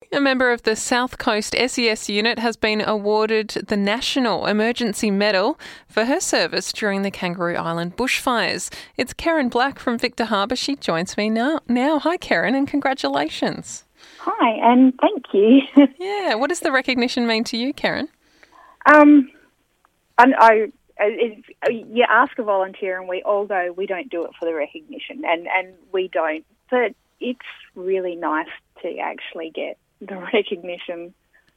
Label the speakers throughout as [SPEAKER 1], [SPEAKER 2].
[SPEAKER 1] A member of the South Coast SES unit has been awarded the National Emergency Medal for her service during the Kangaroo Island bushfires. It's Karen Black from Victor Harbour. She joins me now. Hi, Karen, and congratulations.
[SPEAKER 2] Hi, and thank you.
[SPEAKER 1] Yeah, what does the recognition mean to you, Karen?
[SPEAKER 2] You ask a volunteer and we all go, we don't do it for the recognition, and we don't. But it's really nice to actually get the recognition.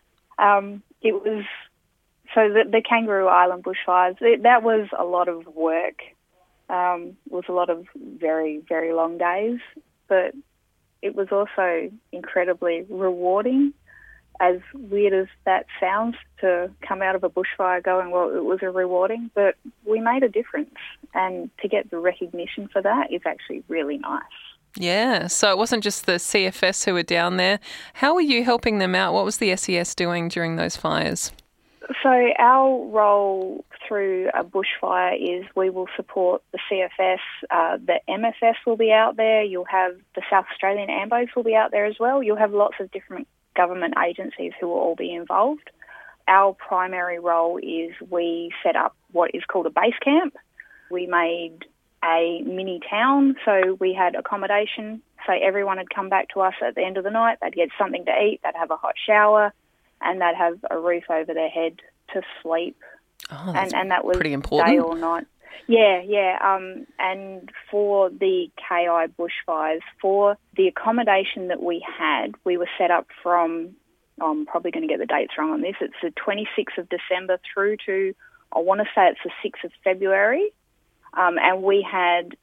[SPEAKER 2] It was, so the Kangaroo Island bushfires, that was a lot of work. It was a lot of very, very long days, but it was also incredibly rewarding, as weird as that sounds, to come out of a bushfire going, well, it was rewarding, but we made a difference. And to get the recognition for that is actually really nice.
[SPEAKER 1] Yeah, so it wasn't just the CFS who were down there. How were you helping them out? What was the SES doing during those fires?
[SPEAKER 2] So our role through a bushfire is we will support the CFS, the MFS will be out there, you'll have the South Australian AMBOs will be out there as well, you'll have lots of different government agencies who will all be involved. Our primary role is we set up what is called a base camp. We made a mini town, so we had accommodation, so everyone had come back to us at the end of the night, they'd get something to eat, they'd have a hot shower, and they'd have a roof over their head to sleep.
[SPEAKER 1] Oh,
[SPEAKER 2] and that was
[SPEAKER 1] pretty important.
[SPEAKER 2] Day or night. Yeah. And for the KI bushfires, for the accommodation that we had, we were set up from, I'm probably going to get the dates wrong on this, it's the 26th of December through to, I want to say it's the 6th of February. And we had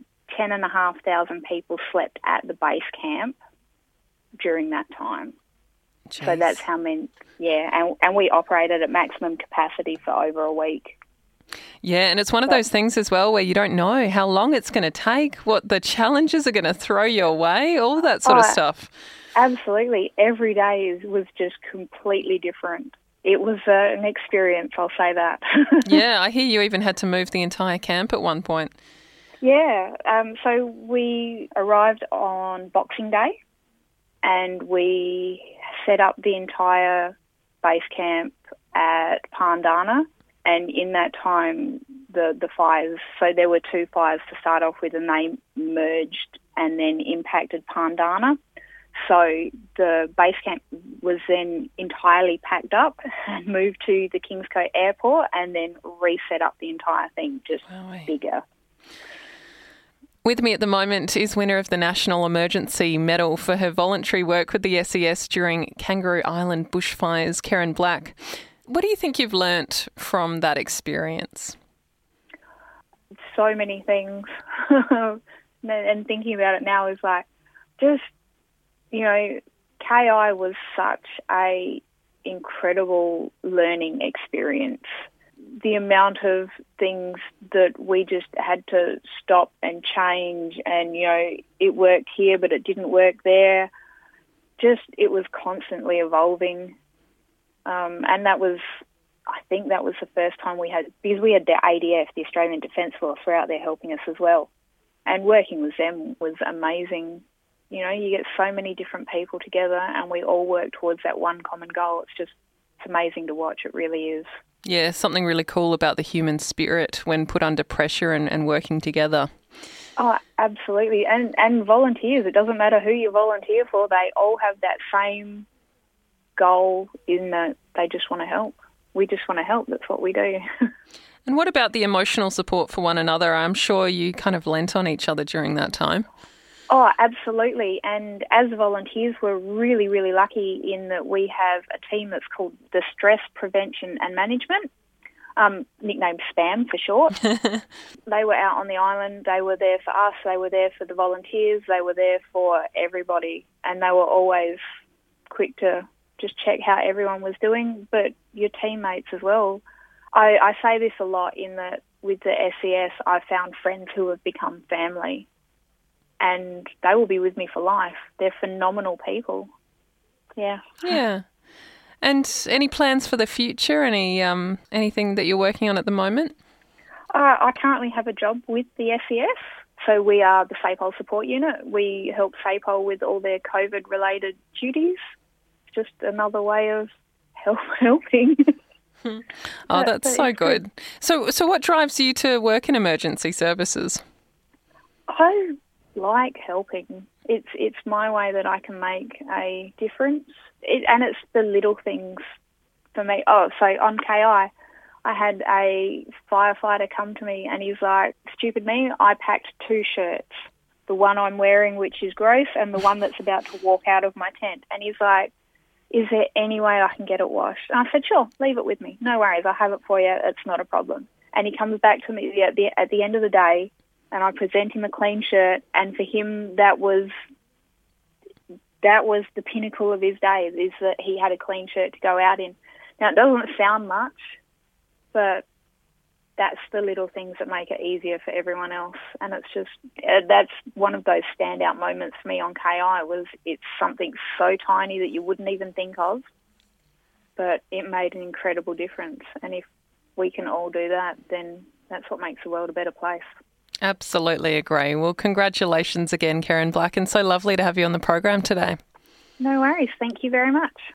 [SPEAKER 2] 10,500 people slept at the base camp during that time.
[SPEAKER 1] Jeez.
[SPEAKER 2] So that's how many, and we operated at maximum capacity for over a week.
[SPEAKER 1] Yeah, and it's one of those things as well where you don't know how long it's going to take, what the challenges are going to throw your way, all that sort of stuff.
[SPEAKER 2] Absolutely. Every day was just completely different. It was an experience, I'll say that.
[SPEAKER 1] Yeah, I hear you even had to move the entire camp at one point.
[SPEAKER 2] Yeah, so we arrived on Boxing Day and we set up the entire base camp at Pandana, and in that time the fires, so there were two fires to start off with and they merged and then impacted Pandana. So the base camp was then entirely packed up and moved to the Kingscote Airport and then reset up the entire thing, just bigger.
[SPEAKER 1] With me at the moment is winner of the National Emergency Medal for her voluntary work with the SES during Kangaroo Island bushfires, Karen Black. What do you think you've learnt from that experience?
[SPEAKER 2] So many things. And thinking about it now is like, just, KI was such a incredible learning experience. The amount of things that we just had to stop and change and, it worked here but it didn't work there. Just, it was constantly evolving. And I think that was the first time because we had the ADF, the Australian Defence Force, were out there helping us as well. And working with them was amazing. You get so many different people together and we all work towards that one common goal. It's amazing to watch. It really is.
[SPEAKER 1] Yeah, something really cool about the human spirit when put under pressure and working together.
[SPEAKER 2] Oh, absolutely. And volunteers, it doesn't matter who you volunteer for, they all have that same goal in that they just want to help. We just want to help. That's what we do.
[SPEAKER 1] And what about the emotional support for one another? I'm sure you kind of lent on each other during that time.
[SPEAKER 2] Oh, absolutely. And as volunteers, we're really, really lucky in that we have a team that's called the Stress Prevention and Management, nicknamed SPAM for short. They were out on the island. They were there for us. They were there for the volunteers. They were there for everybody. And they were always quick to just check how everyone was doing, but your teammates as well. I say this a lot in that with the SES, I found friends who have become family. And they will be with me for life. They're phenomenal people. Yeah.
[SPEAKER 1] Yeah. And any plans for the future? Anything that you're working on at the moment?
[SPEAKER 2] I currently have a job with the SES. So we are the SAPOL support unit. We help SAPOL with all their COVID-related duties. just another way of helping.
[SPEAKER 1] Oh, that's so good. So what drives you to work in emergency services?
[SPEAKER 2] I like helping. It's my way that I can make a difference, and it's the little things for me. Oh, so on KI, I had a firefighter come to me and he's like, stupid me, I packed 2 shirts, the one I'm wearing, which is gross, and the one that's about to walk out of my tent. And he's like, is there any way I can get it washed? And I said, sure, leave it with me. No worries, I'll have it for you. It's not a problem. And he comes back to me at the end of the day, and I present him a clean shirt, and for him that was the pinnacle of his day, is that he had a clean shirt to go out in. Now, it doesn't sound much, but that's the little things that make it easier for everyone else. And it's just, that's one of those standout moments for me on KI, was it's something so tiny that you wouldn't even think of, but it made an incredible difference. And if we can all do that, then that's what makes the world a better place.
[SPEAKER 1] Absolutely agree. Well, congratulations again, Karen Black, and so lovely to have you on the program today.
[SPEAKER 2] No worries. Thank you very much.